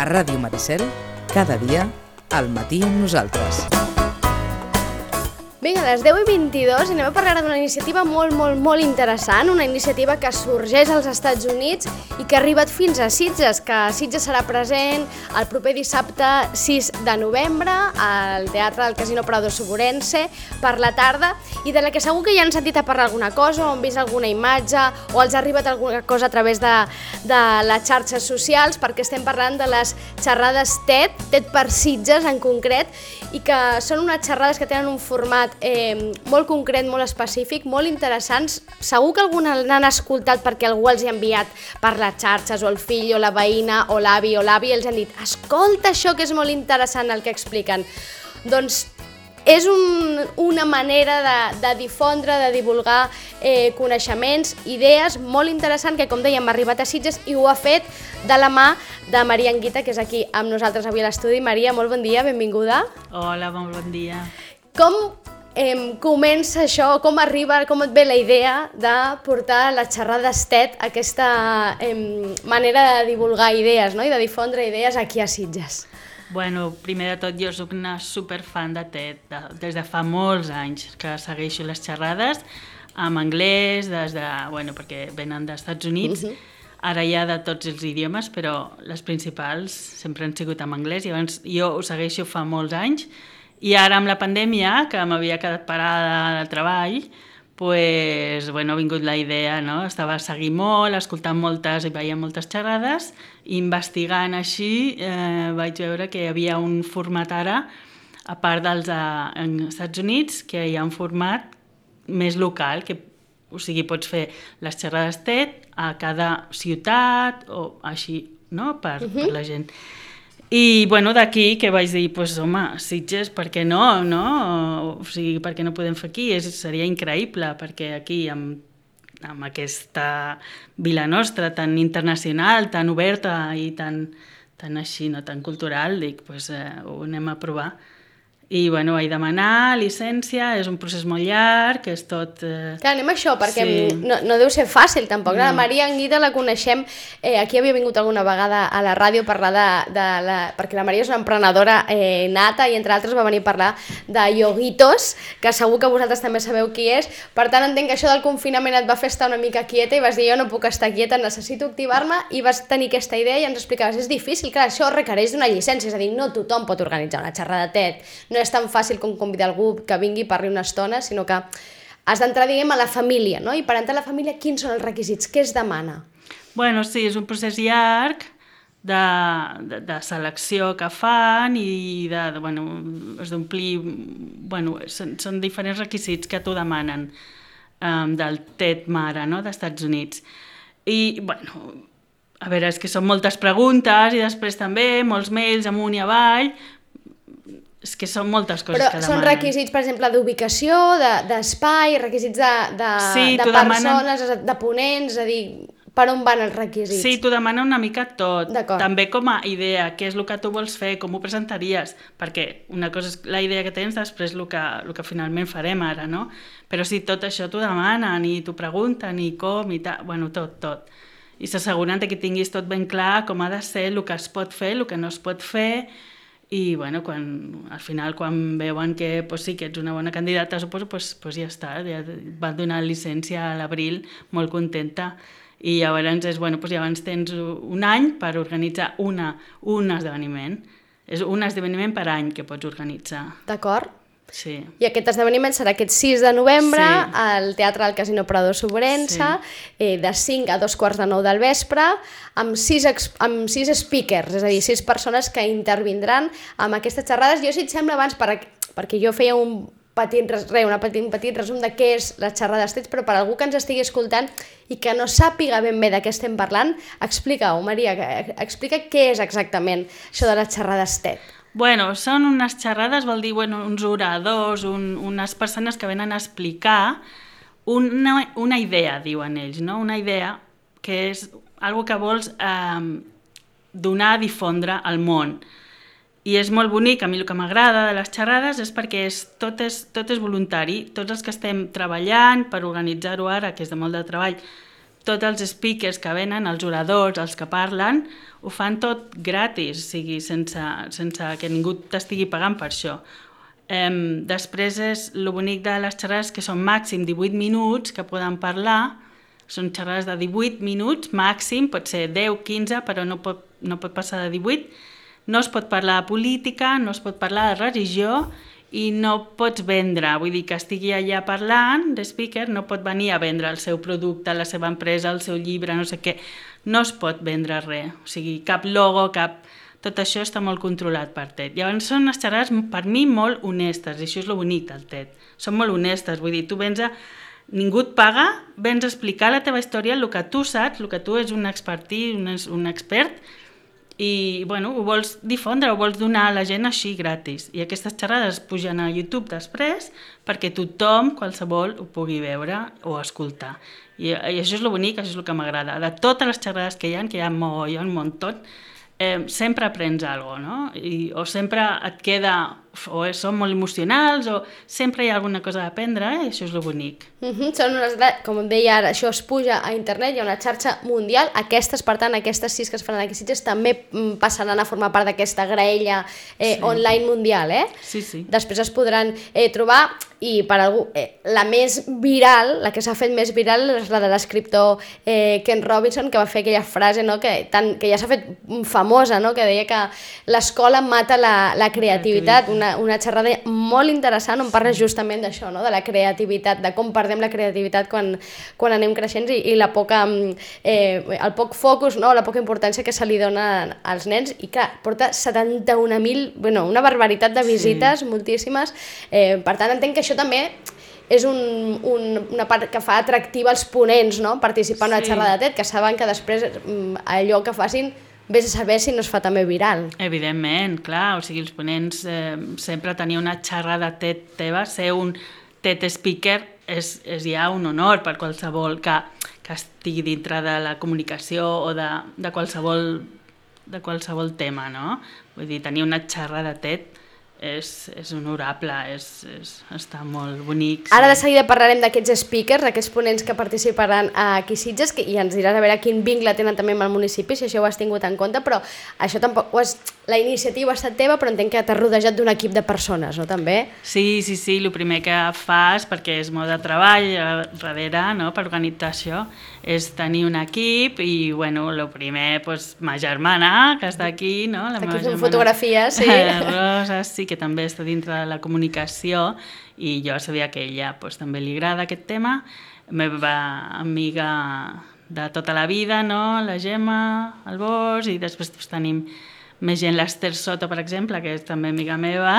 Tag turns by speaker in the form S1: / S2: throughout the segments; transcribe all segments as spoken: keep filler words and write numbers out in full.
S1: A Ràdio Maricel, cada dia, al matí amb nosaltres.
S2: Vinga, a les deu i vint-i-dos anem a parlar d'una iniciativa molt, molt, molt interessant, una iniciativa que sorgeix als Estats Units i que ha arribat fins a Sitges, que Sitges serà present el proper dissabte sis de novembre al Teatre del Casino Prado Soborense per la tarda, i de la que segur que ja han sentit a parlar alguna cosa o han vist alguna imatge o els ha arribat alguna cosa a través de, de les xarxes socials, perquè estem parlant de les xerrades TED, TED per Sitges en concret, i que són unes xerrades que tenen un format Eh, molt concret, molt específic, molt interessants. Segur que alguna l'han escoltat perquè algú els ha enviat per les xarxes, o el fill, o la veïna, o l'avi, o l'avi, els han dit: escolta això que és molt interessant el que expliquen. Doncs és un, una manera de, de difondre, de divulgar eh, coneixements, idees, molt interessant, que com dèiem ha arribat a Sitges i ho ha fet de la mà de Maria Anguita, que és aquí amb nosaltres avui a l'estudi. Maria, molt bon dia, benvinguda.
S3: Hola, molt bon dia.
S2: Com Eh, comença això, com arriba, com et ve la idea de portar les xerrades TED, aquesta eh, manera de divulgar idees, no? I de difondre idees aquí a Sitges?
S3: Bueno, primer de tot, jo soc una superfan de TED, de, des de fa molts anys que segueixo les xerrades en anglès, des de, bueno, perquè venen dels Estats Units, uh-huh. Ara hi ha de tots els idiomes, però les principals sempre han sigut en anglès, i llavors jo ho segueixo fa molts anys. I ara amb la pandèmia, que m'havia quedat parada del treball, pues, bueno, ha vingut la idea, no? Estava seguint molt, escoltant moltes i veient moltes xerrades, i investigant així eh, vaig veure que hi havia un format ara, a part dels eh, Estats Units, que hi ha un format més local, que, o sigui, pots fer les xerrades TED a cada ciutat o així, no? Per, uh-huh. per la gent. I, bueno, d'aquí que vaig dir, pues, home, Sitges, per què no, no? O sigui, per què no podem fer aquí? És, seria increïble, perquè aquí, amb, amb aquesta vila nostra tan internacional, tan oberta i tan, tan així, no tan cultural, dic, pues, eh, ho anem a provar. I, bueno, vaig demanar llicència, és un procés molt llarg, és tot... Eh...
S2: Clar, anem a això, perquè sí. no, no deu ser fàcil, tampoc. No. La Maria Anguita la coneixem, eh, aquí havia vingut alguna vegada a la ràdio a parlar de, de la... perquè la Maria és una emprenedora eh, nata, i entre altres va venir a parlar de Yoguitos, que segur que vosaltres també sabeu qui és. Per tant, entenc que això del confinament et va fer estar una mica quieta i vas dir, jo no puc estar quieta, necessito activar-me, i vas tenir aquesta idea i ens explicaves, és difícil, clar, això requereix d'una llicència, és a dir, no tothom pot organitzar una xerrada TED, no és tan fàcil com convidar algú que vingui i parli una estona, sinó que has d'entrar, diguem, a la família, no? I per entrar a la família, quins són els requisits? Què es demana?
S3: Bueno, sí, és un procés llarg de, de, de selecció que fan i de, de bueno, has d'omplir... Bueno, són, són diferents requisits que t'ho demanen um, del TED Mare, no?, dels Estats Units. I, bueno, a veure, és que són moltes preguntes i després també molts mails amunt i avall. És que són moltes coses
S2: Però
S3: que demanen.
S2: Però són requisits, per exemple, d'ubicació, d'espai, requisits de, de,
S3: sí,
S2: de persones,
S3: demanen...
S2: de ponents, és a dir, per on van els requisits?
S3: Sí, t'ho demana una mica tot. També com a idea, què és el que tu vols fer, com ho presentaries, perquè una cosa és la idea que tens, després el que, el que finalment farem ara, no? Però sí, tot això t'ho demanen i t'ho pregunten i com i tal, bueno, tot, tot. I s'asseguren que tinguis tot ben clar com ha de ser, el que es pot fer, el que no es pot fer. I, bueno, quan, al final, quan veuen que pues, sí que ets una bona candidata, suposo, pues, pues ja està, ja van donar llicència a l'abril, molt contenta. I llavors, és, bueno, pues llavors tens un any per organitzar una, un esdeveniment. És un esdeveniment per any que pots organitzar.
S2: D'acord.
S3: Sí.
S2: I aquest esdeveniment serà aquest sis de novembre sí. al Teatre del Casino Prado Soborense, sí. eh, de cinc a dos quarts de nou del vespre, amb sis, amb sis speakers, és a dir, sis persones que intervindran amb aquestes xerrades. Jo, si et sembla, abans, per, perquè jo feia un petit, re, una petit, un petit resum de què és les xerrades TED, però per algú que ens estigui escoltant i que no sàpiga ben bé de què estem parlant, explica-ho, Maria, explica què és exactament això de les xerrades TED.
S3: Bueno, són unes xerrades, vol dir, bueno, uns oradors, un, unes persones que venen a explicar una, una idea, diuen ells, no? Una idea que és algo que vols eh, donar a difondre al món. I és molt bonic, a mi el que m'agrada de les xerrades és perquè és, tot, és, tot és voluntari, tots els que estem treballant per organitzar-ho ara, que és de molt de treball, tots els speakers que venen, els oradors, els que parlen, ho fan tot gratis, o sigui, sense, sense que ningú t'estigui pagant per això. Um, després és el bonic de les xerrades que són màxim divuit minuts que poden parlar, són xerrades de divuit minuts màxim, pot ser deu, quinze, però no pot, no pot passar de divuit. No es pot parlar de política, no es pot parlar de religió i no pots vendre, vull dir que estigui allà parlant, de speaker, no pot venir a vendre el seu producte, la seva empresa, el seu llibre, no sé què, no es pot vendre res, o sigui, cap logo, cap... Tot això està molt controlat per T E D. Llavors són unes xerrades per mi molt honestes, i això és lo bonic del T E D. Són molt honestes, vull dir, tu vens a... Ningú et paga, vens a explicar la teva història, el que tu saps, el que tu és un expertí, un, un expert, i bueno, ho vols difondre, ho vols donar a la gent així gratis. I aquestes xerrades pugen a YouTube després perquè tothom, qualsevol, ho pugui veure o escoltar. I, i això és lo bonic, això és el que m'agrada. De totes les xerrades que hi ha, que hi ha mogollon, un muntó, Eh, sempre aprens alguna cosa, no? I, o sempre et queda, o són molt emocionals, o sempre hi ha alguna cosa a aprendre, eh? I això és lo bonic.
S2: Uh-huh. Són unes, com em deia ara, això es puja a internet, hi ha una xarxa mundial, aquestes, per tant, aquestes sis que es faran aquí a Sitges també passaran a formar part d'aquesta graella eh, sí. online mundial, eh?
S3: Sí, sí.
S2: Després es podran eh, trobar, i per algú, eh, la més viral, la que s'ha fet més viral és la de l'escriptor eh, Ken Robinson, que va fer aquella frase, no?, que, tan, que ja s'ha fet famosa, no?, que deia que l'escola mata la, la creativitat, una, una xerrada molt interessant on parla justament d'això, no?, de la creativitat, de com perdem la creativitat quan, quan anem creixent i, i la poca, eh, el poc focus, no?, la poca importància que se li dona als nens, i clar, porta setanta-un mil, bueno, una barbaritat de visites, sí. moltíssimes, eh, per tant entenc que això també és un, un, una part que fa atractiva als ponents, no?, participar en una sí. xerrada de T E D, que saben que després allò que facin vés a saber si no es fa també viral.
S3: Evidentment, clar, o sigui, els ponents eh, sempre tenir una xerrada T E D teva, ser un T E D speaker és, és ja un honor per qualsevol que, que estigui dintre de la comunicació o de, de, qualsevol, de qualsevol tema, no? Vull dir, tenir una xerrada T E D És, és honorable, és, és, està molt bonic. Sí.
S2: Ara de seguida parlarem d'aquests speakers, d'aquests ponents que participaran aquí a Sitges, que, i ens diràs a veure quin vincle tenen també amb el municipi, si això ho has tingut en compte, però això tampoc, has, la iniciativa ha estat teva, però entenc que t'has rodejat d'un equip de persones, no, també?
S3: Sí, sí, sí, el primer que fas, perquè és molt de treball darrere, no?, per organitzar això, és tenir un equip i, bueno, el primer, pues, ma germana, que està aquí, no?, la meva germana.
S2: Fotografies, sí.
S3: Rosa, sí, que també està dintre de la comunicació i jo sabia que a ella pues, també li agrada aquest tema. La meva amiga de tota la vida, no? La Gemma, el Bos, i després pues, tenim més gent, l'Ester Soto, per exemple, que és també amiga meva,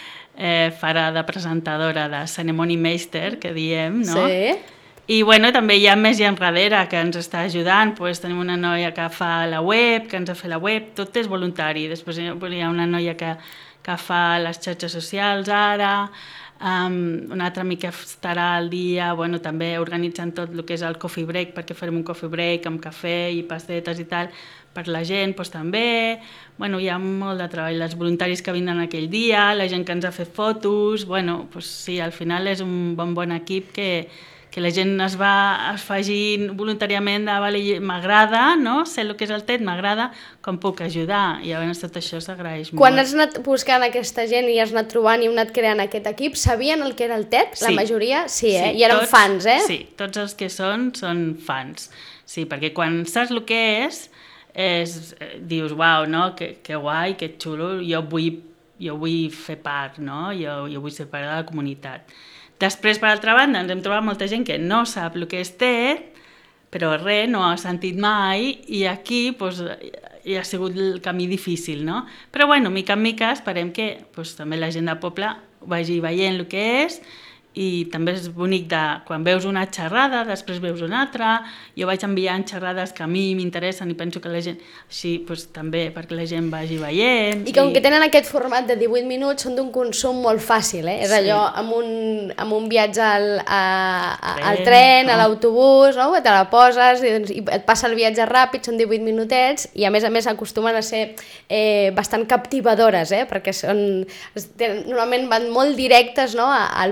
S3: eh, farà de presentadora de Ceremony Meister, que diem, no?
S2: Sí.
S3: I bueno, també hi ha més gent darrere que ens està ajudant, pues, tenim una noia que fa la web, que ens ha fet la web, tot és voluntari. Després hi ha una noia que que fa les xarxes socials ara, um, un altre amic que estarà al dia, bueno, també organitzant tot el que és el coffee break, perquè farem un coffee break amb cafè i pastetes i tal, per la gent doncs, també. Bueno, hi ha molt de treball, els voluntaris que vindran aquell dia, la gent que ens ha fet fotos, bueno, doncs, sí, al final és un bon bon equip que que la gent es va afegint voluntàriament de vale, m'agrada, no? Sé el que és el T E D, m'agrada, com puc ajudar, i llavors tot això s'agraeix molt.
S2: Quan has anat buscant aquesta gent i has anat trobant i has anat creant aquest equip, sabien el que era el T E D? La
S3: sí.
S2: majoria? Sí, eh?
S3: Sí,
S2: I eren
S3: tots,
S2: fans, eh?
S3: Sí, tots els que són, són fans. Sí, perquè quan saps el que és, és dius, uau, no? Que, que guai, que xulo, jo vull, jo vull fer part, no? Jo, jo vull ser part de la comunitat. Després, per altra banda, ens hem trobat molta gent que no sap el que és T E D, però res, no ha sentit mai, i aquí doncs, hi ha sigut el camí difícil, no? Però, bueno, mica en mica, esperem que doncs, també la gent del poble vagi veient el que és, i també és bonic de, quan veus una xerrada, després veus una altra, jo vaig enviant xerrades que a mi m'interessen i penso que la gent, així doncs, també perquè la gent vagi veient.
S2: I com i... que tenen aquest format de divuit minuts, són d'un consum molt fàcil, eh? Sí. És allò, amb un, amb un viatge al, a, a, tren, al tren, no? A l'autobús, no? Te la poses i, doncs, i et passa el viatge ràpid, són divuit minutets, i a més a més acostumen a ser eh, bastant captivadores, eh? Perquè són, tenen, normalment van molt directes, no? Al públic,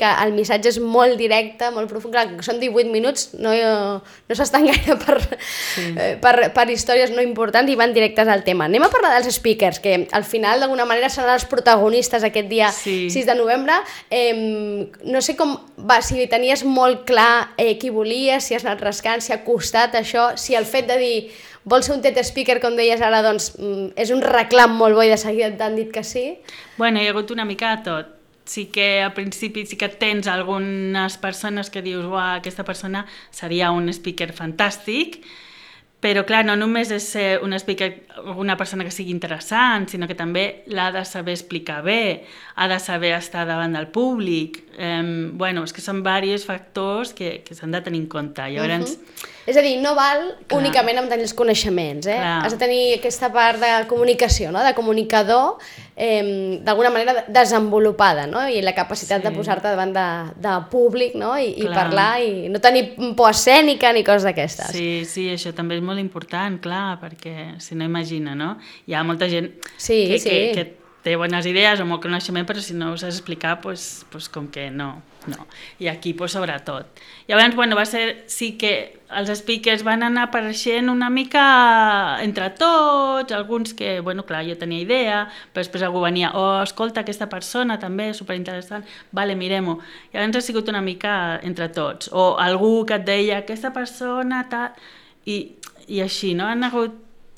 S2: que el missatge és molt directe, molt profund, clar, són divuit minuts, no, no s'estan gaire per, sí. per, per històries no importants i van directes al tema. Anem a parlar dels speakers, que al final d'alguna manera seran els protagonistes aquest dia sí. sis de novembre. Eh, no sé com va, si tenies molt clar eh, qui volies, si has anat rascant, si ha costat això, si el fet de dir vols ser un TED speaker, com deies ara, doncs és un reclam molt bo i de seguida t'han dit que sí?
S3: Bueno, hi ha hagut una mica de tot. Sí que al principi sí que tens algunes persones que dius uah, aquesta persona seria un speaker fantàstic, però clar, no només és ser un speaker, una persona que sigui interessant, sinó que també l'ha de saber explicar bé, ha de saber estar davant del públic. Eh, bueno, és que són diversos factors que, que s'han de tenir en compte. Llavors,
S2: uh-huh. És a dir, no val clar. únicament amb tenir els coneixements, eh? Has de tenir aquesta part de comunicació, no? De comunicador, eh, d'alguna manera desenvolupada, no? I la capacitat sí. de posar-te davant de, de públic, no? I, i parlar, i no tenir por escènica ni coses d'aquestes.
S3: Sí, sí, això també és molt important, clar, perquè si no, imagina, no? Hi ha molta gent
S2: sí,
S3: que,
S2: sí.
S3: que, que té bones idees o molt coneixement, però si no ho saps explicar, pues, pues com que no, no. I aquí, pues, sobretot. Llavors, bueno, va ser, sí que els speakers van anar apareixent una mica entre tots, alguns que, bueno, clar, jo tenia idea, però després algú venia, oh, escolta, aquesta persona també, superinteressant, vale, mirem-ho. Llavors ha sigut una mica entre tots. O algú que et deia, aquesta persona, tal, i, i així, no? Han hagut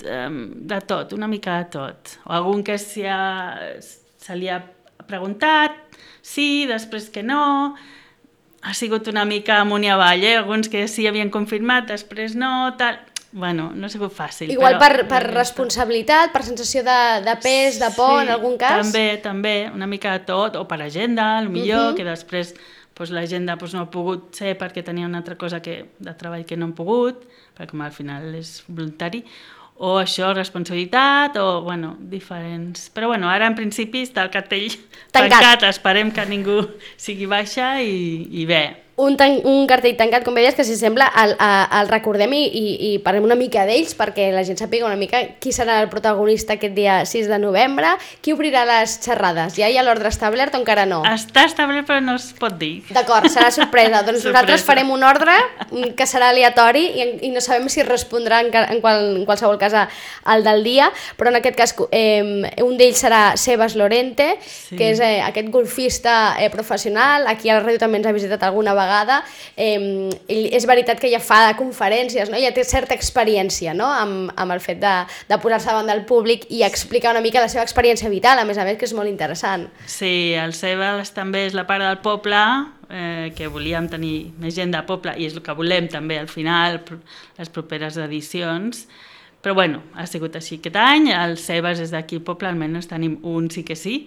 S3: de tot, una mica de tot. O algun que si ha, se li ha preguntat, sí, després que no, ha sigut una mica amunt i avall, eh? Alguns que sí havien confirmat, després no, tal... Bueno, no ha sigut fàcil.
S2: Igual
S3: però,
S2: per, per responsabilitat, per sensació de, de pes, de por, sí, en algun cas?
S3: També, també, una mica de tot, o per agenda, millor, uh-huh. que després pues, l'agenda pues, no ha pogut ser perquè tenia una altra cosa que, de treball que no han pogut, perquè com al final és voluntari, o això, responsabilitat, o, bueno, diferents... Però, bueno, ara, en principi, està el cartell tancat. tancat. Esperem que ningú sigui baixa i, i bé.
S2: Un, tan, un cartell tancat, com veies, que si sembla el, el recordem i, i, i parlem una mica d'ells perquè la gent sàpiga una mica qui serà el protagonista aquest dia sis de novembre, qui obrirà les xerrades. Ja hi ha l'ordre establert o encara no?
S3: Està establert però no es pot dir.
S2: D'acord, serà sorpresa. Doncs sorpresa. Nosaltres farem un ordre que serà aleatori i, i no sabem si respondrà en, en, qual, en qualsevol cas al del dia, però en aquest cas eh, un d'ells serà Sebas Lorente, sí. que és eh, aquest golfista eh, professional. Aquí a la ràdio també ens ha visitat alguna vegada vegada, eh, és veritat que ja fa conferències, no? Ja té certa experiència, no? amb, amb el fet de, de posar-se davant del públic i explicar una mica la seva experiència vital, a més a més, que és molt interessant.
S3: Sí, el Sebas també és la part del poble, eh, que volíem tenir més gent de poble, i és el que volem també al final, les properes edicions, però bueno, ha sigut així aquest any, el Sebas és d'aquí al poble, almenys tenim un sí que sí,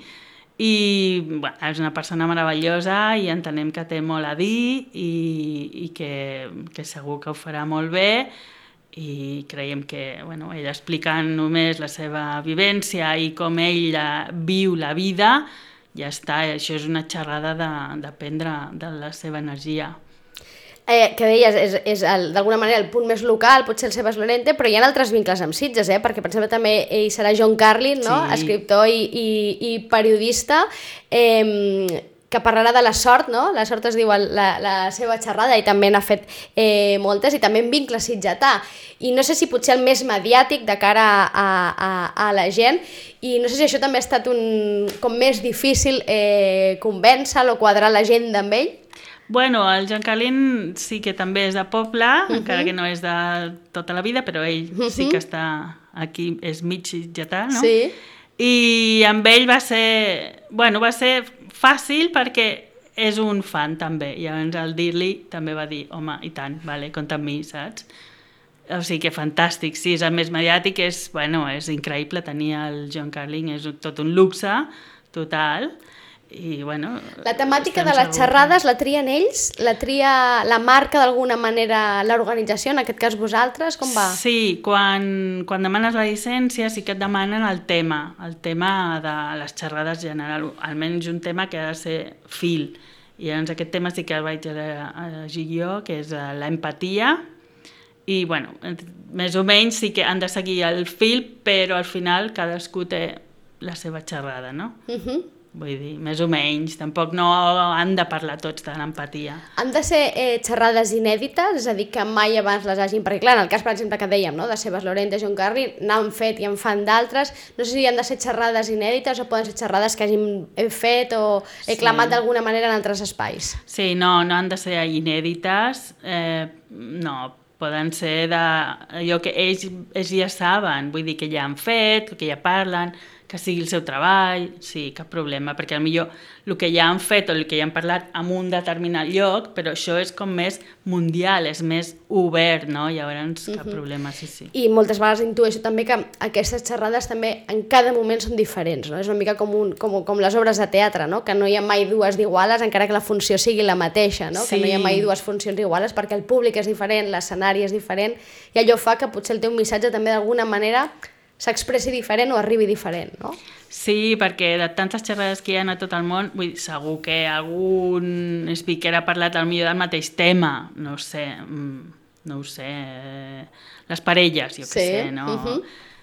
S3: i bueno, és una persona meravellosa i entenem que té molt a dir i, i que, que segur que ho farà molt bé i creiem que bueno, ell explicant només la seva vivència i com ell viu la vida, ja està, això és una xerrada de, de prendre de la seva energia.
S2: Eh, que deies, és, és d'alguna manera el punt més local, potser el Sebas Lorente, però hi ha altres vincles amb Sitges, eh? Perquè per exemple també ell serà John Carlin, no? Sí. Escriptor i, i, i periodista, eh, que parlarà de la sort, no? La sort es diu la, la seva xerrada i també n'ha fet eh, moltes, i també en vincle sitgetà. I no sé si potser el més mediàtic de cara a, a, a la gent, i no sé si això també ha estat un, com més difícil eh, convèncer-lo o quadrar l'agenda amb ell.
S3: Bueno, el John Carlin sí que també és de poble, uh-huh. encara que no és de tota la vida, però ell uh-huh. sí que està aquí, és mig sitgetà, no?
S2: Sí.
S3: I amb ell va ser, bueno, va ser fàcil perquè és un fan també, i llavors al dir-li també va dir, home, i tant, vale, compta amb mi, saps? O sigui que fantàstic, sí, és el més mediàtic, és, bueno, és increïble tenir el John Carlin, és tot un luxe total. I, bueno,
S2: la temàtica de les xerrades la trien ells? La tria la marca d'alguna manera l'organització, en aquest cas vosaltres? Com va?
S3: Sí, quan, quan demanes la llicència sí que et demanen el tema, el tema de les xerrades general, almenys un tema que ha de ser fil. I llavors aquest tema sí que el vaig elegir jo, que és l'empatia, i bueno, més o menys sí que han de seguir el fil, però al final cadascú té la seva xerrada, no?
S2: Uh-huh.
S3: vull dir, més o menys. Tampoc no han de parlar tots de l'empatia.
S2: Han de ser eh, xerrades inèdites, és a dir, que mai abans les hagin... Perquè, clar, en el cas, per exemple, que dèiem, no?, de Sebas Lorente, John Carlin, n'han fet i en fan d'altres. No sé si han de ser xerrades inèdites o poden ser xerrades que hagin fet o he
S3: Sí.
S2: clamat d'alguna manera en altres espais.
S3: Sí, no, no han de ser inèdites, eh, no, poden ser d'allò que ells, ells ja saben, vull dir que ja han fet, que ja parlen, que sigui el seu treball, sí, cap problema, perquè potser el que ja han fet o el que ja han parlat en un determinat lloc, però això és com més mundial, és més obert, no? Llavors, cap uh-huh. problema, sí, sí.
S2: I moltes vegades intueixo també que aquestes xerrades també en cada moment són diferents, no? És una mica com, un, com, com les obres de teatre, no? Que no hi ha mai dues d'iguales, encara que la funció sigui la mateixa, no? Sí. Que no hi ha mai dues funcions iguales perquè el públic és diferent, l'escenari és diferent, i allò fa que potser el teu missatge també d'alguna manera s'expressi diferent o arribi diferent, no?
S3: Sí, perquè de tantes xerrades que hi ha a tot el món, vull dir, segur que algun speaker ha parlat al millor del mateix tema, no ho sé, no ho sé, les parelles, jo què
S2: sí.
S3: sé, no?
S2: Uh-huh.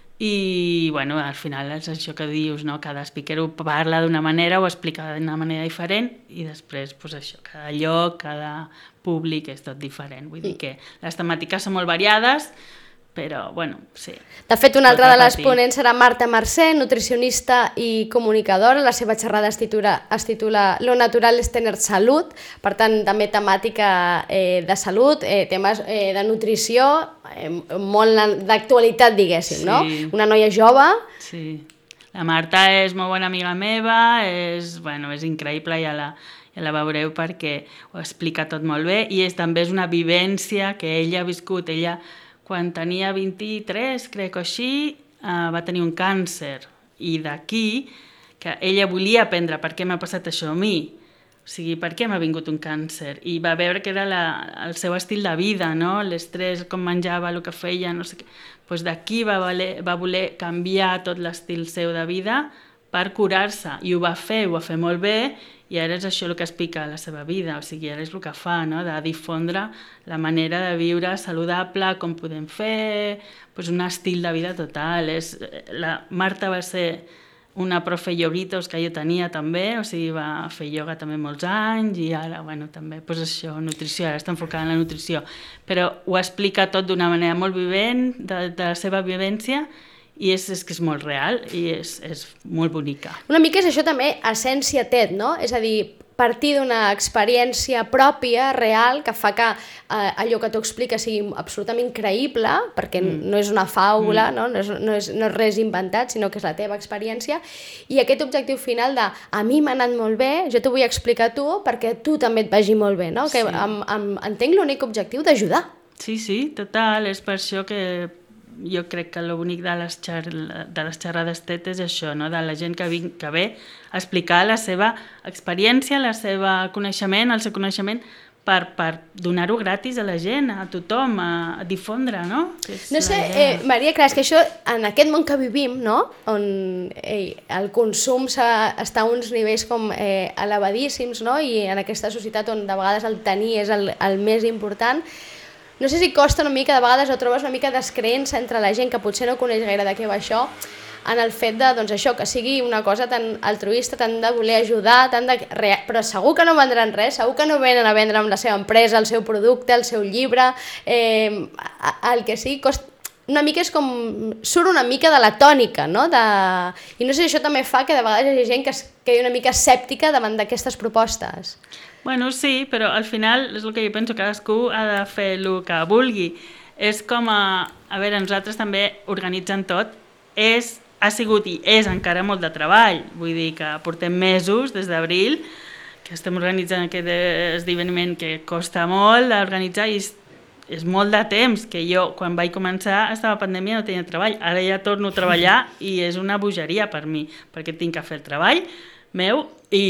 S3: I, bueno, al final és això que dius, no? Cada speaker ho parla d'una manera o explica d'una manera diferent i després, doncs això, cada lloc, cada públic és tot diferent. Vull dir que les temàtiques són molt variades, però, bueno, sí.
S2: De fet, una altra de les
S3: repetir.
S2: ponents serà Marta Mercè, nutricionista i comunicadora. La seva xerrada es titula, es titula Lo natural és tener salut, per tant, també temàtica eh, de salut, eh, temes eh, de nutrició, eh, molt d'actualitat, diguéssim,
S3: Sí.
S2: no? Una noia jove.
S3: Sí. La Marta és molt bona amiga meva, és, bueno, és increïble, ja la, ja la veureu perquè ho explica tot molt bé i és, també és una vivència que ella ha viscut. Ella, quan tenia vint-i-tres, crec que així, uh, va tenir un càncer. I d'aquí, que ella volia aprendre per què m'ha passat això a mi. O sigui, per què m'ha vingut un càncer? I va veure que era la, el seu estil de vida, no? L'estrès, com menjava, el que feia, no sé què. Pues d'aquí va, valer, va voler canviar tot l'estil seu de vida per curar-se. I ho va fer, ho va fer molt bé, i ara és això el que explica la seva vida, o sigui, ara és el que fa, no? De difondre la manera de viure saludable, com podem fer, pues un estil de vida total. És, la Marta va ser una profe yoguitos que jo tenia també, o sigui, va fer ioga també molts anys i ara, bueno, també, pues això, nutrició, ara està enfocada en la nutrició, però ho explica tot d'una manera molt vivent, de, de la seva vivència, i és, és que és molt real i és, és molt bonica.
S2: Una mica és això també essència T E D, no? És a dir, partir d'una experiència pròpia, real, que fa que eh, allò que tu expliques sigui absolutament creïble, perquè mm. no és una fàbula, mm. no? No, és, no, és, no és res inventat, sinó que és la teva experiència, i aquest objectiu final de a mi m'ha anat molt bé, jo t'ho vull explicar a tu perquè tu també et vagi molt bé, no? Que
S3: Sí.
S2: amb, amb, entenc l'únic objectiu d'ajudar.
S3: Sí, sí, total, és per això que jo crec que el bonic de les, xer de les xerrades T E D és això, no? De la gent que, vin que ve a explicar la seva experiència, la seva coneixement, el seu coneixement, per, per donar-ho gratis a la gent, a tothom, a, a difondre, no?
S2: No sé, eh, Maria, clar, és que això, en aquest món que vivim, no? On eh, el consum està a uns nivells com eh, elevadíssims, no? I en aquesta societat on de vegades el tenir és el, el més important, no sé si costa una mica, de vegades o trobes una mica d'escreença entre la gent que potser no coneix gaire de què va això, en el fet de, doncs això, que sigui una cosa tan altruista, tan de voler ajudar, tan de... però segur que no vendran res, segur que no venen a vendre amb la seva empresa, el seu producte, el seu llibre, eh, el que sigui, costa... una mica és com... surt una mica de la tònica, no? De... I no sé si això també fa que de vegades hi hagi gent que es quedi una mica escèptica davant d'aquestes propostes.
S3: Bueno, sí, però al final és el que jo penso, cadascú ha de fer el que vulgui. És com a... A veure, nosaltres també organitzant tot, és, ha sigut i és encara molt de treball. Vull dir que portem mesos, des d'abril, que estem organitzant aquest esdeveniment que costa molt d'organitzar i és, és molt de temps, que jo quan vaig començar estava a pandèmia, no tenia treball. Ara ja torno a treballar i és una bogeria per mi, perquè tinc que fer el treball meu i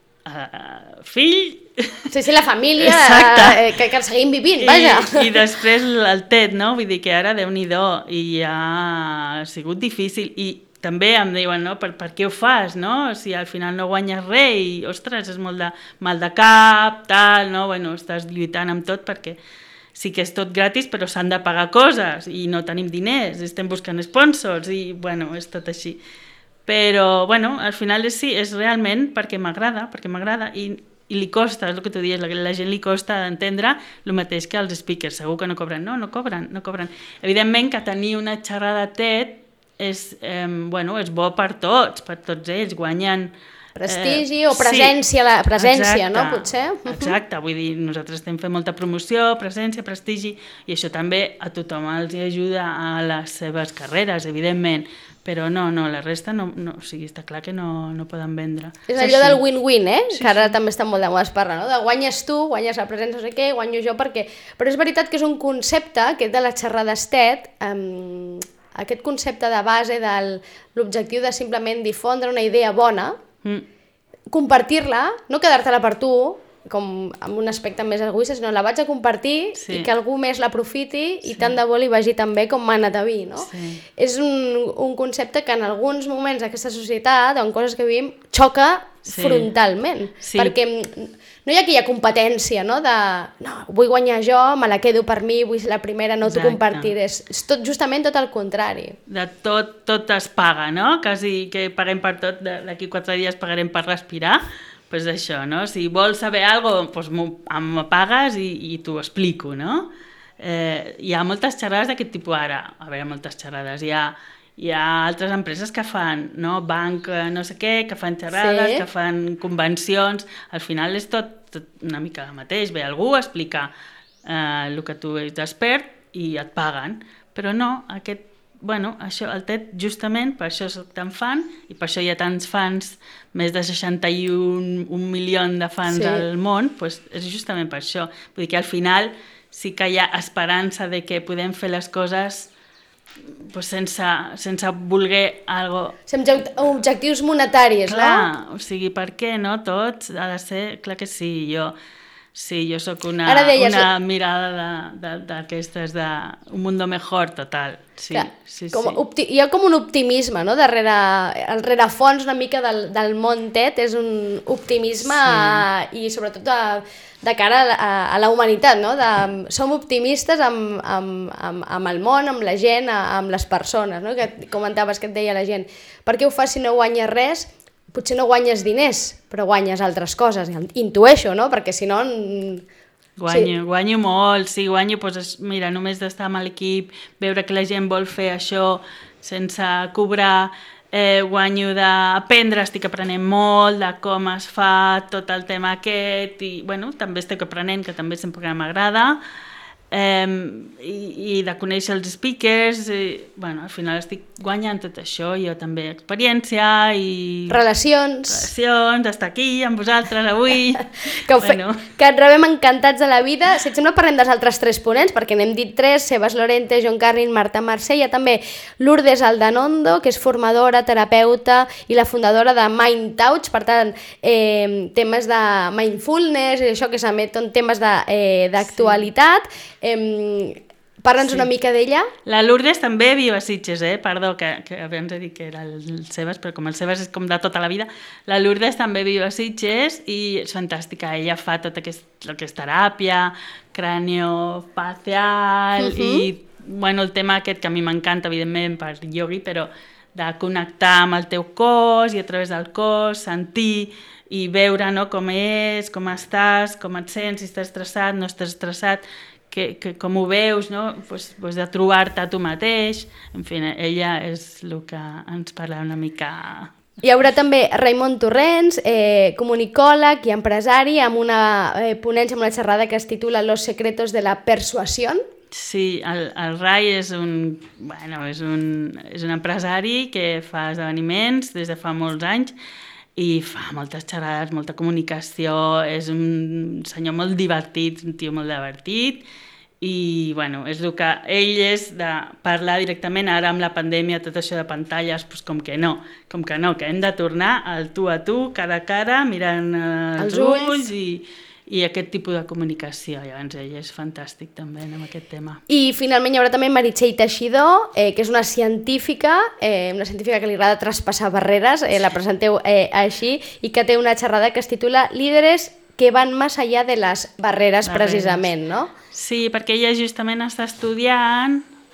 S3: Uh, fill...
S2: Sí, sí, la família eh, que, que el seguim vivint, vaja.
S3: I, i després el T E D, no? Vull dir que ara, Déu-n'hi-do, i ja ha sigut difícil. I també em diuen, no? Per, per què ho fas, no? Si al final no guanyes res i, ostres, és molt de mal de cap, tal, no? Bueno, estàs lluitant amb tot perquè sí que és tot gratis, però s'han de pagar coses i no tenim diners, estem buscant sponsors i, bueno, és tot així. Però, bueno, al final és, sí, és realment perquè m'agrada, perquè m'agrada i, i li costa, és el que tu dius, la, la gent li costa entendre el mateix que els speakers, segur que no cobren, no, no cobren, no cobren. Evidentment que tenir una xerrada TED és, eh, bueno, és bo per tots, per tots ells, guanyen
S2: prestigi eh, o presència, sí, la presència, exacte, no, potser?
S3: Exacte, vull dir, nosaltres estem fent molta promoció, presència, prestigi, i això també a tothom els ajuda a les seves carreres, evidentment, però no, no, la resta no, no, o sigui, està clar que no, no poden vendre.
S2: És allò del win-win, eh? Sí, que ara sí. també està molt de moda es parla, no? De guanyes tu, guanyes la presència, no sé què, guanyo jo perquè... Però és veritat que és un concepte, aquest de les xerrades TED, um, aquest concepte de base de l'objectiu de simplement difondre una idea bona, mm. compartir-la, no quedar-te-la per tu, com amb un aspecte més egoista, sinó la vaig a compartir sí. i que algú més l'aprofiti i sí. tant de bo li vagi tan bé com m'ha anat a mi, no? Sí. És un, un concepte que en alguns moments d'aquesta societat, en coses que vivim, xoca sí. frontalment, sí. perquè no hi ha aquella competència, no?, de no, vull guanyar jo, me la quedo per mi, vull ser la primera, no t'ho compartiré. És, és tot, justament tot el contrari.
S3: De tot, tot es paga, no? Quasi que paguem per tot, d'aquí quatre dies pagarem per respirar, pues això, no? Si vols saber alguna cosa, pues em pagues i, i t'ho explico, no? Eh, hi ha moltes xerrades d'aquest tipus ara, a veure, moltes xerrades, hi ha, hi ha altres empreses que fan, no? Banc no sé què, que fan xerrades, sí. que fan convencions, al final és tot, tot una mica el mateix, ve algú a explicar eh, el que tu ets expert i et paguen, però no, aquest bueno, això, el TED justament per això soc tan fan i per això hi ha tants fans, més de seixanta-un milions de fans sí. al món, doncs és justament per això. Vull dir que al final sí que hi ha esperança de que podem fer les coses pues sense, sense voler algo...
S2: Sense objectius monetaris,
S3: clar,
S2: no?
S3: O sigui, per què no? Tots ha de ser... Clar que sí, jo... Sí, jo sóc una, deies... una mirada d'aquestes de, de, de un mundo mejor total. Sí, clar, sí,
S2: com
S3: sí.
S2: Opti... Hi ha com un optimisme, no? Darrere, el rerefons una mica del, del món TED és un optimisme sí. a, i sobretot de, de cara a, a la humanitat, no? De, som optimistes amb, amb, amb, amb el món, amb la gent, amb les persones, no? Que comentaves que et deia la gent, per què ho fas si no guanyes res? Potser no guanyes diners, però guanyes altres coses, intueixo, no? Perquè si no...
S3: Guanyo, sí. guanyo molt, sí, guanyo, doncs, mira, només d'estar amb l'equip, veure que la gent vol fer això sense cobrar, eh, guanyo d'aprendre, estic aprenent molt de com es fa tot el tema aquest, i bueno, també estic aprenent, que també sempre m'agrada, eh, i, i de conèixer els speakers, i, bueno, al final estic guanyant tot això, jo també experiència i...
S2: Relacions.
S3: Relacions, estar aquí amb vosaltres avui.
S2: que, bueno. fe... que et rebem encantats de la vida. Si et sembla parlem dels altres tres ponents, perquè n'hem dit tres, Sebas Lorente, John Carlin, Marta Mercè, hi ha també Lourdes Aldanondo, que és formadora, terapeuta i la fundadora de Mind Touch, per tant, eh, temes de mindfulness, i això que s'emet en temes d'actualitat. De, eh, Eh, Parla'ns sí. una mica d'ella.
S3: La Lourdes també viu a Sitges, eh? Perdó, que, que abans he dit que era el Sebas, però com el Sebas és com de tota la vida, la Lourdes també viu a Sitges i és fantàstica. Ella fa tot aquest, el que és teràpia, craniofacial, uh-huh. i bueno, el tema aquest que a mi m'encanta, evidentment, per iogui, però de connectar amb el teu cos i a través del cos, sentir i veure, no, com és, com estàs, com et sents, si estàs estressat, no estàs estressat, que, que com ho veus, no? Pues, pues de trobar-te a tu mateix. En fi, ella és el que ens parla una mica...
S2: Hi haurà també Raimon Torrents, eh, comunicòleg i empresari, amb una eh, ponència, amb una xerrada que es titula Los secretos de la persuasión.
S3: Sí, el, el Rai és un, bueno, és, un, és un empresari que fa esdeveniments des de fa molts anys i fa moltes xerrades, molta comunicació, és un senyor molt divertit, un tio molt divertit i bueno, és el que ell és de parlar directament ara amb la pandèmia, tot això de pantalles, doncs com que no, com que no, que hem de tornar al tu a tu, cara a cara, mirant eh, els, els ulls, ulls i... i aquest tipus de comunicació, llavors ell és fantàstic també en aquest tema.
S2: I finalment hi haurà també Meritxell Teixidor, eh, que és una científica, eh, una científica que li agrada traspassar barreres, eh, la presenteu eh, així, i que té una xerrada que es titula Líderes que van més allà de les barreres, barreres. precisament, no?
S3: Sí, perquè ella justament està estudiant,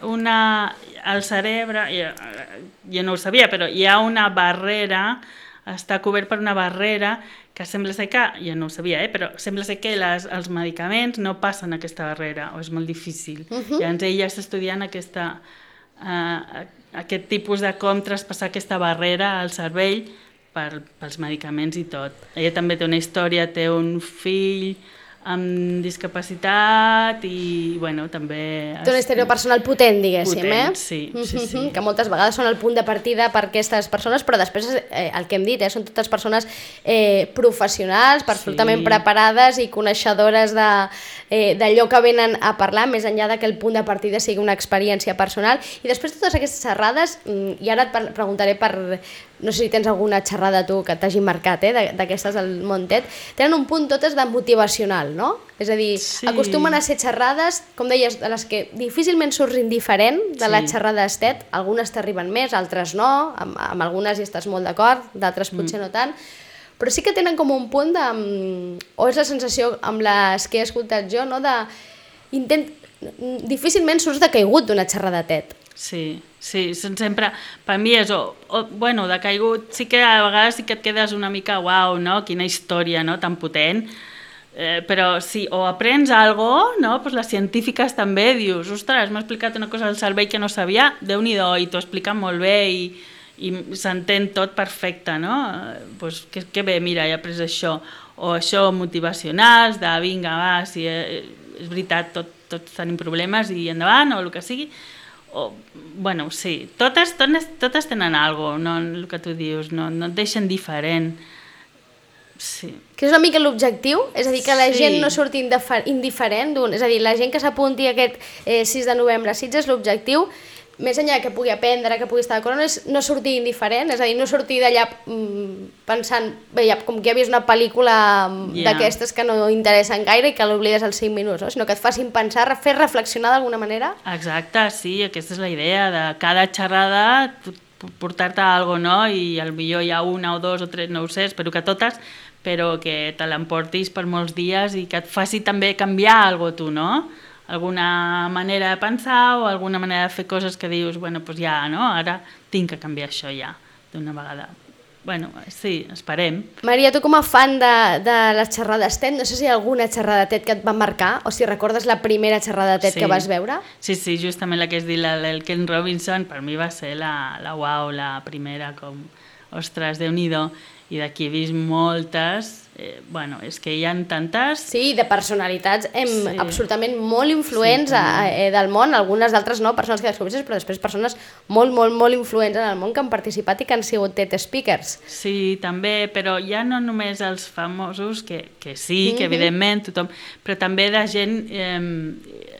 S3: una... al cerebre, jo, jo no ho sabia, però hi ha una barrera, està cobert per una barrera que sembla ser que, jo no ho sabia, eh, però sembla ser que les, els medicaments no passen aquesta barrera, o és molt difícil. Uh -huh. Llavors ella està estudiant aquesta, uh, aquest tipus de com traspassar aquesta barrera al cervell per, pels medicaments i tot. Ella també té una història, té un fill amb discapacitat i, bueno, també...
S2: Té una història personal potent, diguéssim,
S3: potent,
S2: eh?
S3: sí, sí, sí.
S2: Que moltes vegades són el punt de partida per aquestes persones, però després, eh, el que hem dit, eh, són totes persones eh, professionals, perfectament sí. preparades i coneixedores d'allò de, eh, que venen a parlar, més enllà de que el punt de partida sigui una experiència personal. I després totes aquestes xerrades, i ara et preguntaré per... no sé si tens alguna xerrada tu que t'hagi marcat, eh, d'aquestes del Montet, tenen un punt totes de motivacional, no? És a dir, sí. acostumen a ser xerrades, com deies, de les que difícilment surts indiferent de sí. la xerrada estet, algunes t'arriben més, altres no, amb, amb algunes hi estàs molt d'acord, d'altres potser mm. no tant, però sí que tenen com un punt de... o és la sensació amb les que he escoltat jo, no? De... Intent... difícilment surts de caigut d'una xerrada tet.
S3: Sí, sí, sempre, per mi és, o, o, bueno, de caigut, sí que a vegades sí que et quedes una mica, uau, no?, quina història, no?, tan potent, eh, però sí, o aprens algo, no?, pues les científiques també dius, ostres, m'ha explicat una cosa del cervell que no sabia, Déu-n'hi-do, i t'ho expliquen molt bé i, i s'entén tot perfecte, no?, pues que, que bé, mira, he après això, o això motivacionals, de vinga, va, si eh, és veritat, tot, tots tenim problemes i endavant, o el que sigui. O, bueno, sí, totes, totes, totes tenen alguna cosa, no, el que tu dius, no, no et deixen diferent. Sí.
S2: Que és una mica l'objectiu? És a dir, que la
S3: sí.
S2: gent no surti indiferent d'un... És a dir, la gent que s'apunti aquest eh, sis de novembre a Sitges, l'objectiu, més enllà que pugui aprendre, que pugui estar d'acord, no és no sortir indiferent, és a dir, no sortir d'allà mm, pensant, bé, ja, com que ja has vist una pel·lícula yeah. d'aquestes que no interessen gaire i que l'oblides als cinc minuts, no? Sinó que et facin pensar, fer reflexionar d'alguna manera.
S3: Exacte, sí, aquesta és la idea, de cada xerrada portar-te alguna cosa, no? I potser hi ha una o dos o tres, no ho sé, espero que totes, però que te l'emportis per molts dies i que et faci també canviar alguna cosa tu, no? Alguna manera de pensar o alguna manera de fer coses que dius, bueno, doncs ja, no? Ara tinc que canviar això ja, d'una vegada. Bueno, sí, esperem.
S2: Maria, tu com a fan de, de les xerrades TED, no sé si hi ha alguna xerrada TED que et va marcar o si recordes la primera xerrada TED sí. que vas veure?
S3: Sí, sí, justament la que has dit, la del Ken Robinson, per mi va ser la, la uau, la primera, com, ostres, Déu-n'hi-do, i d'aquí he vist moltes, eh, bueno, és que hi ha tantes...
S2: Sí, de personalitats em, sí. absolutament molt influents sí, a, a, del món, algunes d'altres no, persones que descobreixes, però després persones molt, molt, molt influents en el món que han participat i que han sigut TED Speakers.
S3: Sí, també, però ja no només els famosos, que, que sí, que mm-hmm. evidentment tothom, però també de gent... Eh,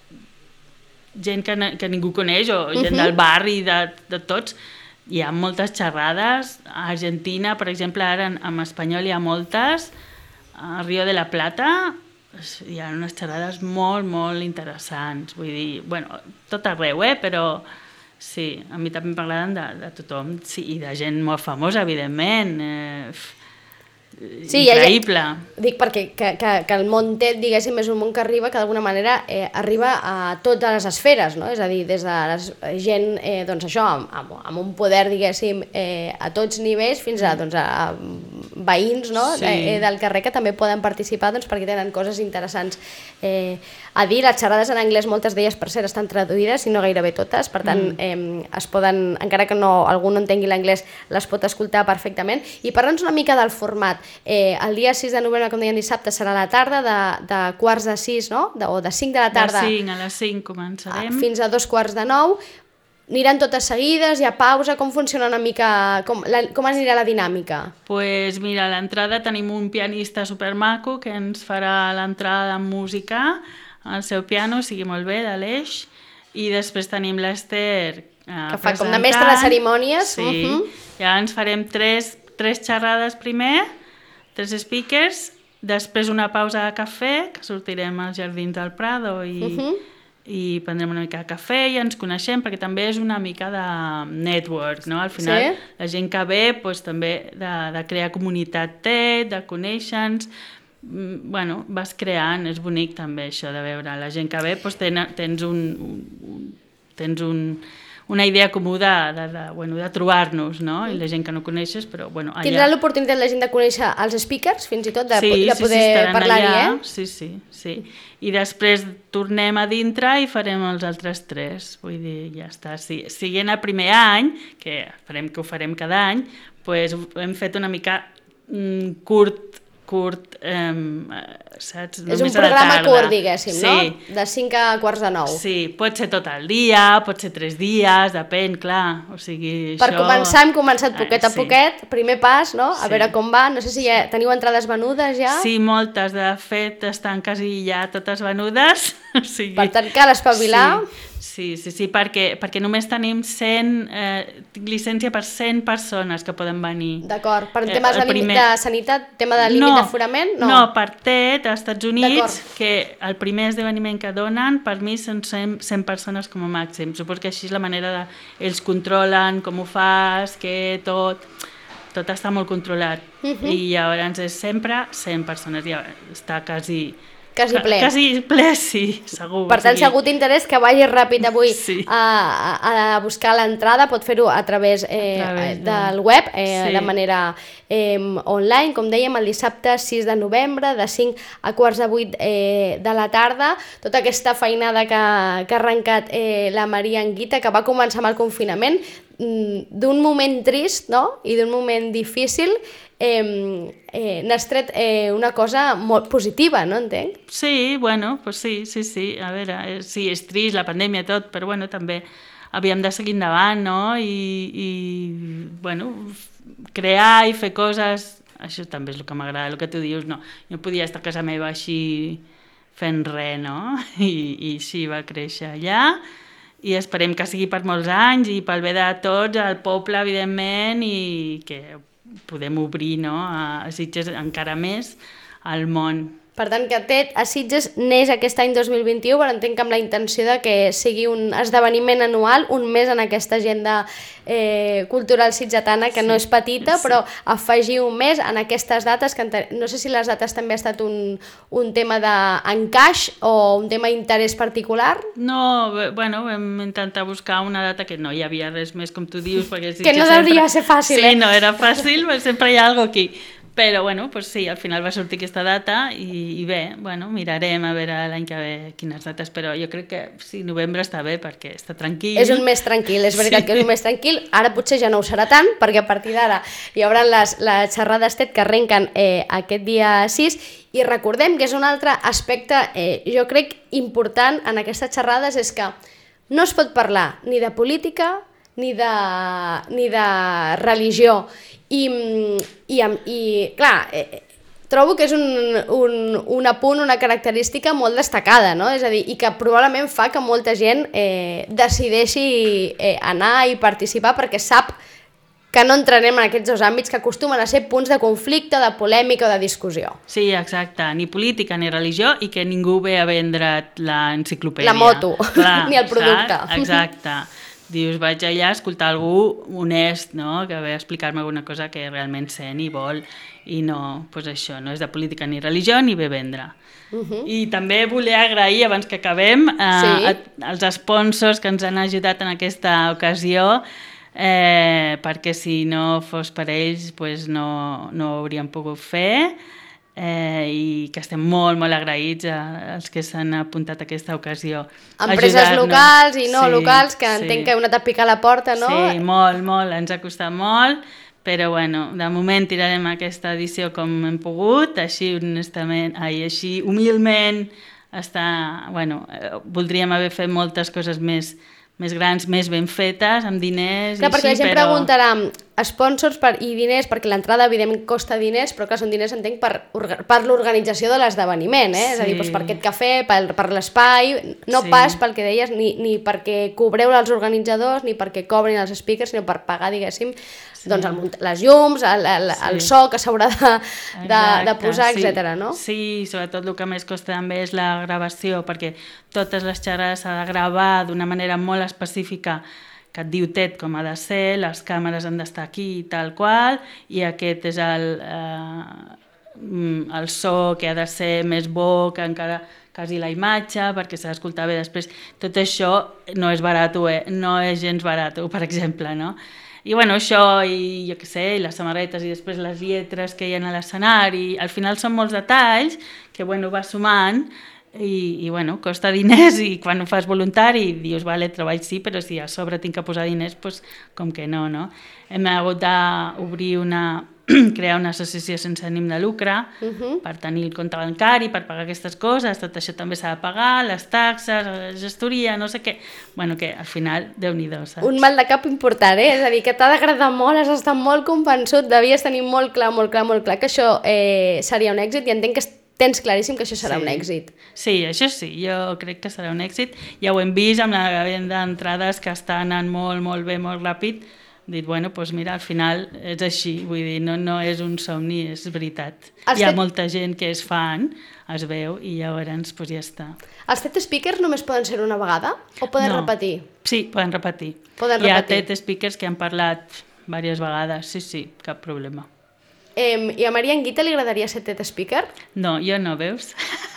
S3: gent que, que ningú coneix, o gent mm-hmm. del barri, de, de tots. Hi ha moltes xerrades, a Argentina, per exemple, ara en, en espanyol hi ha moltes, a Río de la Plata hi ha unes xerrades molt, molt interessants, vull dir, bueno, tot arreu, eh? Però sí, a mi també m'agraden de, de tothom, sí, i de gent molt famosa, evidentment, eh,
S2: sí, increïble. Ja, dic perquè que, que, que el món TED, diguéssim, és un món que arriba, que d'alguna manera eh, arriba a totes les esferes, no? És a dir, des de la gent, eh, doncs això, amb, amb un poder, diguéssim, eh, a tots nivells, fins a, doncs, a veïns, no? Sí. Eh, del carrer que també poden participar, doncs, perquè tenen coses interessants eh, a dir. Les xerrades en anglès, moltes d'elles, per cert, estan traduïdes, i no gairebé totes, per tant, mm. eh, es poden, encara que no, algú no entengui l'anglès, les pot escoltar perfectament. I parla'ns una mica del format. Eh, el dia sis de novembre, com deien dissabte, serà a la tarda, de, de quarts de sis, no? De, o de cinc de la tarda.
S3: De cinc, a les cinc començarem.
S2: Fins a dos quarts de nou. Aniran totes seguides, hi ha pausa, com funciona una mica, com, la, com anirà la dinàmica?
S3: Doncs pues mira, a l'entrada tenim un pianista supermaco que ens farà l'entrada amb música al seu piano, sigui molt bé, d'Aleix, i després tenim l'Ester eh,
S2: que fa com de mestre de cerimònies.
S3: Sí, uh-huh. Ja ens farem tres, tres xerrades primer, tres speakers, després una pausa de cafè, que sortirem als Jardins del Prado i... Uh-huh. i prendrem una mica de cafè i ens coneixem, perquè també és una mica de network, no? Al final, sí? La gent que ve, doncs, també de, de crear comunitat TED, de conèixer-nos, bueno, vas creant, és bonic també això de veure la gent que ve, doncs ten, tens un, un, tens un, una idea comú de, de, de, bueno, de trobar-nos, no? I la gent que no coneixes, però bueno, allà...
S2: Tindrà l'oportunitat la gent de conèixer els speakers, fins i tot, de,
S3: sí,
S2: de poder
S3: sí, sí,
S2: parlar-hi, eh?
S3: Sí, sí, sí. I després tornem a dintre i farem els altres tres. Vull dir, ja està. Si, siguent el primer any, que farem que ho farem cada any, pues hem fet una mica mm, curt, curt, eh, saps?
S2: És
S3: Només
S2: un programa curt, diguéssim,
S3: sí.
S2: no? De cinc a quarts de nou.
S3: Sí, pot ser tot el dia, pot ser tres dies, depèn, clar. O sigui,
S2: per
S3: això...
S2: començar hem començat poquet a
S3: sí.
S2: poquet, primer pas, no? A
S3: sí.
S2: veure com va. No sé si ja teniu entrades venudes ja.
S3: Sí, moltes. De fet, estan quasi ja totes venudes. O sigui,
S2: per tant, cal espavilar.
S3: Sí. Sí, sí, sí, perquè, perquè només tenim cent, eh, llicència per cent persones que poden venir.
S2: D'acord, per temes
S3: eh,
S2: de,
S3: primer...
S2: de sanitat, tema de límit
S3: no,
S2: d'aforament? No,
S3: no, per T E D, als Estats Units, que el primer esdeveniment que donen, per mi són cent, cent persones com a màxim. Suposo que així és la manera de... Ells controlen com ho fas, què, tot... Tot està molt controlat. Uh-huh. I llavors és sempre cent persones, ja està quasi...
S2: Quasi ple.
S3: Quasi ple, sí, segur.
S2: Per tant, si algú t'interès, que vagi ràpid avui
S3: sí.
S2: a, a, a buscar l'entrada, pot fer-ho a través, eh, a través de... del web, eh, sí. de manera eh, online, com dèiem, el dissabte sis de novembre, de cinc a quarts de vuit eh, de la tarda. Tota aquesta feinada que, que ha arrencat eh, la Maria Anguita, que va començar amb el confinament, d'un moment trist, no? I d'un moment difícil, eh, eh, n'has tret eh, una cosa molt positiva, no entenc?
S3: Sí, bueno, pues sí, sí, sí, a veure, eh, sí, és trist la pandèmia tot, però bueno, també havíem de seguir endavant, no? I, i bueno, crear i fer coses, això també és el que m'agrada, el que tu dius, no, jo podia estar a casa meva així fent res, no? I, i així va créixer allà, i esperem que sigui per molts anys i pel bé de tots, el poble, evidentment, i que podem obrir, no, a Sitges encara més al món.
S2: Per tant, que T E D a Sitges neix aquest any dos mil vint-i-u, però entenc que amb la intenció de que sigui un esdeveniment anual, un mes en aquesta agenda eh, cultural sitgetana, que sí, no és petita, sí. Però afegir un mes en aquestes dates, que no sé si les dates també ha estat un, un tema d'encaix o un tema d'interès particular.
S3: No, bueno, vam intentar buscar una data que no hi havia res més, com tu dius, perquè Sitges
S2: que no devia
S3: sempre...
S2: ser fàcil,
S3: sí,
S2: eh?
S3: Sí, no era fàcil, sempre hi ha alguna cosa aquí. Però, bueno, pues sí, al final va sortir aquesta data i, i bé, bueno, mirarem a veure l'any que ve quines dates, però jo crec que sí, novembre està bé perquè està tranquil.
S2: És un mes tranquil, és veritat sí. Que és un mes tranquil. Ara potser ja no ho serà tant, perquè a partir d'ara hi haurà les, les xerrades T E D que arrenquen eh, aquest dia sis, i recordem que és un altre aspecte, eh, jo crec, important en aquestes xerrades, és que no es pot parlar ni de política ni de, ni de religió. I, i, i clar, eh, trobo que és un, un, un apunt, una característica molt destacada, no? És a dir, i que probablement fa que molta gent eh, decideixi eh, anar i participar perquè sap que no entrarem en aquests dos àmbits que acostumen a ser punts de conflicte, de polèmica o de discussió.
S3: Sí, exacte, ni política ni religió, i que ningú ve a vendre't l'enciclopèdia.
S2: La moto, clar, ni el producte.
S3: Saps? Exacte. Dius, vaig allà a escoltar algú honest, no? Que ve a explicar-me alguna cosa que realment sent i vol, i no, pues això, no és de política ni religió ni ve vendre. Uh-huh. I també volia agrair, abans que acabem, eh, sí. a, als sponsors que ens han ajudat en aquesta ocasió, eh, perquè si no fos per ells pues no, no ho hauríem pogut fer. Eh, i que estem molt, molt agraïts als que s'han apuntat a aquesta ocasió.
S2: Empreses locals i no
S3: sí,
S2: locals, que
S3: sí.
S2: entenc que heu anat a picar a la porta, no?
S3: Sí, molt, molt, ens ha costat molt, però bueno, de moment tirarem aquesta edició com hem pogut, així honestament, ai, així humilment, està, bueno, voldríem haver fet moltes coses més, més grans, més ben fetes, amb diners.
S2: Clar,
S3: i
S2: perquè
S3: així,
S2: la gent
S3: però...
S2: preguntarà sponsors per, i diners, perquè l'entrada evidentment costa diners, però que són diners, entenc, per, per l'organització de l'esdeveniment, eh? Sí. És a dir, doncs, per aquest cafè, per, per l'espai, no sí. Pas pel que deies, ni, ni perquè cobreu els organitzadors, ni perquè cobrin els speakers, sinó per pagar, diguéssim, sí. Doncs el, les llums, el, el, sí. El so que s'haurà de, de, de posar, sí. Etcètera, no?
S3: Sí, sobretot el que més costa també és la gravació, perquè totes les xerrades s'ha de gravar d'una manera molt específica, que et diu T E D com ha de ser, les càmeres han d'estar aquí i tal qual, i aquest és el, eh, el so que ha de ser més bo, que encara quasi la imatge, perquè s'ha d'escoltar bé després. Tot això no és barat, eh? No és gens barat, per exemple, no? I bueno, això, i jo què sé, i les samarretes, i després les lletres que hi ha a l'escenari, al final són molts detalls que, bueno, va sumant, i, i bueno, costa diners, i quan ho fas voluntari dius, vale, treball sí, però si a sobre tinc que posar diners, doncs com que no, no? Hem hagut d'obrir una, crear una associació sense ànim de lucre uh-huh. per tenir el compte bancari, per pagar aquestes coses, tot això també s'ha de pagar, les taxes, la gestoria, no sé què, bueno, que al final, Déu-n'hi-do, saps? Un
S2: mal de cap important, eh? És a dir, que t'ha d'agradar molt, has estat molt convençut, devies tenir molt clar, molt clar, molt clar que això eh, seria un èxit, i entenc que tens claríssim que això serà sí. un èxit.
S3: Sí, això sí, jo crec que serà un èxit. Ja ho hem vist amb la venda d'entrades que està anant molt, molt bé, molt ràpid. Dit, bueno, doncs mira, al final és així, vull dir, no, no és un somni, és veritat. Els Hi ha fet... molta gent que és fan, es veu, i llavors doncs ja està.
S2: Els TED Speakers només poden ser una vegada o poden
S3: no.
S2: repetir?
S3: Sí, poden repetir.
S2: Poden
S3: Hi ha
S2: repetir.
S3: TED Speakers que han parlat diverses vegades, sí, sí, cap problema.
S2: Eh, I a Maria Anguita li agradaria ser TED Speaker?
S3: No, jo no, veus?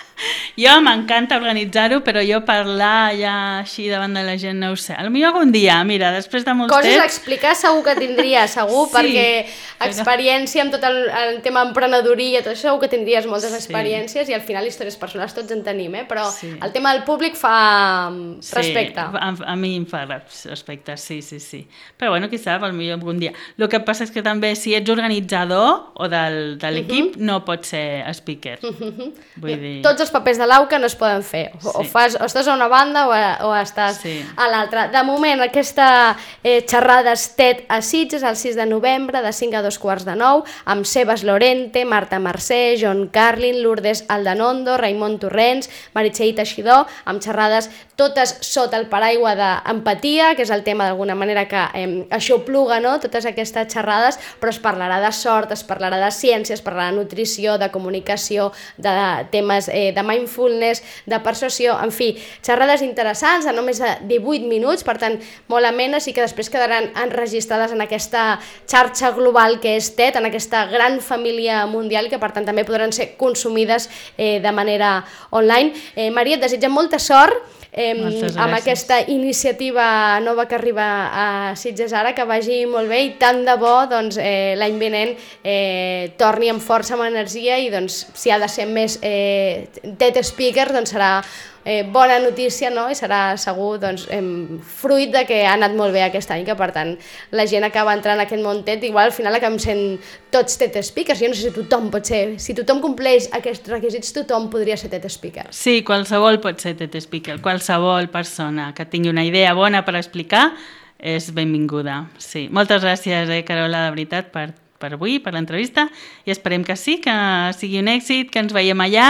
S3: Jo m'encanta organitzar-ho, però jo parlar ja així davant de la gent no ho sé. Potser algun dia, mira, després de molts
S2: Coses
S3: temps...
S2: a explicar segur que tindria, segur, sí, perquè però... experiència amb tot el, el tema emprenedoria, tot això segur que tindries moltes sí. experiències, i al final històries personals tots en tenim, eh? Però sí. el tema del públic fa respecte.
S3: Sí, a, a mi em fa respecte, sí, sí, sí. Però bueno, qui sap, potser algun dia. El que passa és que també si ets organitzador o del, de l'equip, uh-huh. no pots ser speaker. Uh-huh. Vull dir...
S2: Tots els papers de l'auca no es poden fer, o, sí. o, fas, o estàs a una banda o, a, o estàs sí. a l'altra. De moment, aquesta eh, xerrada és TED a Sitges el sis de novembre, de cinc a dos quarts de nou, amb Sebas Lorente, Marta Mercè, John Carlin, Lourdes Aldanondo, Raimon Torrents, Meritxell Teixidor, amb xerrades totes sota el paraigua d'empatia, que és el tema d'alguna manera que eh, això pluga, no? Totes aquestes xerrades, però es parlarà de sort, es parlarà de ciència, es parlarà de nutrició, de comunicació, de temes eh, de mindfulness, de persuasió, en fi, xerrades interessants de només de divuit minuts, per tant, molt amenes, i que després quedaran enregistrades en aquesta xarxa global que és TED, en aquesta gran família mundial, que per tant també podran ser consumides eh, de manera online. Eh, Maria, et desitgem molta sort Eh, amb aquesta iniciativa nova que arriba a Sitges ara, que vagi molt bé, i tant de bo doncs, eh, l'any vinent eh, torni amb força, amb energia, i doncs, si ha de ser més eh, TED Speaker, doncs serà eh, bona notícia, no? I serà segur doncs, eh, fruit de que ha anat molt bé aquest any, que per tant la gent acaba entrant en aquest món TED, igual al final acabem sent tots TED Speakers. Jo no sé si tothom pot ser, si tothom compleix aquests requisits, tothom podria ser TED Speaker.
S3: Sí, qualsevol pot ser TED Speaker, qualsevol persona que tingui una idea bona per explicar és benvinguda. Sí. Moltes gràcies, eh, Carola, de veritat, per, per avui, per l'entrevista, i esperem que sí, que sigui un èxit, que ens veiem allà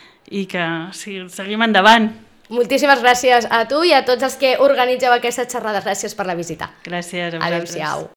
S3: i que sí, seguim endavant.
S2: Moltíssimes gràcies a tu i a tots els que organitzeu aquestes xerrades. Gràcies per la visita.
S3: Gràcies a vosaltres.
S2: Adéu-siau.